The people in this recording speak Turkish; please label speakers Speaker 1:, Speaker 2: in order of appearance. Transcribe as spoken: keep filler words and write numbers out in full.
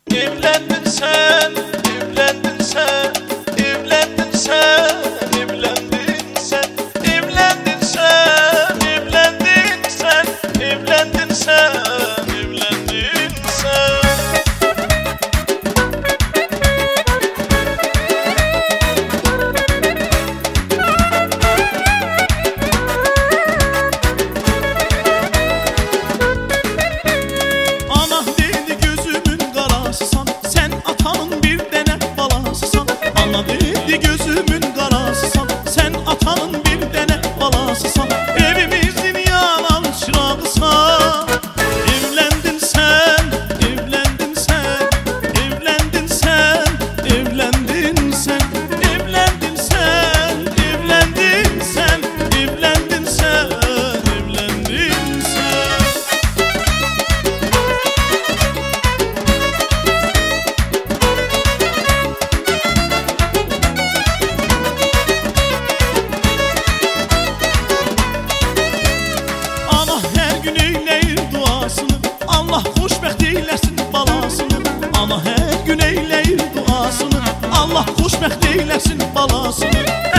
Speaker 1: Evlendin sen, evlendin sen, evlendin sen, evlendin sen, evlendin sen, evlendin sen, evlendin sen, evlendin sen.
Speaker 2: Ana dedi gözümün karasısan, sen atanın bir dene balasısan. Ana dedi gözümün karasısan, sen atanın bir dene balasısan. Evimizin yanan çırağısan. Evlendin sen, evlendin sen, evlendin sen, evlendin sen, evlendin sen, evlendin sen, evlendin sen, evlendin sen. Ana her gün eyleyir duasını, Allah xoşbəxt eyləsin balasını. Ana her gün eyleyir duasını, Allah xoşbəxt eyləsin balasını.